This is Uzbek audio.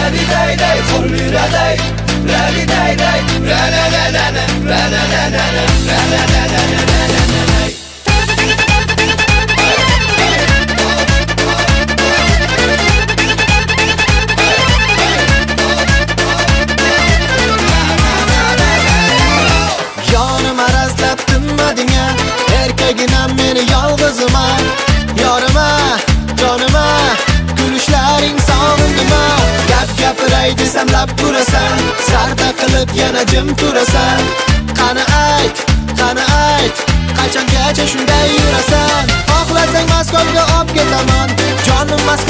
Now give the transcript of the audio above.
Rally day day, holy day, rally day day, la la la la la la la la la la la la la. Yonima razlab tinmading-a, erkaginam meni yolg'izima. Yorima, jonima, kulishlaring sog'indim-a. Gap gapiray desam lab turasan, sarda qilib yana jim turasan. Qani ayt, qachongacha shunday yurasan? Xohlasang Moskvaga olib ketaman, jonimma